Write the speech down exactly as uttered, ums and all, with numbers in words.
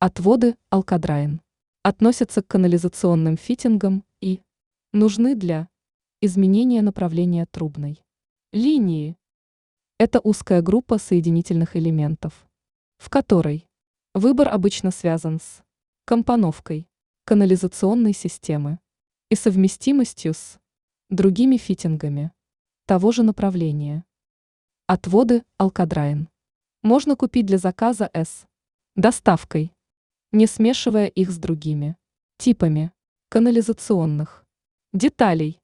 Отводы Алкадрайн относятся к канализационным фитингам и нужны для изменения направления трубной линии. Это узкая группа соединительных элементов, в которой выбор обычно связан с компоновкой канализационной системы и совместимостью с другими фитингами того же направления. Отводы Алкадрайн можно купить для заказа с доставкой, не смешивая их с другими типами канализационных деталей.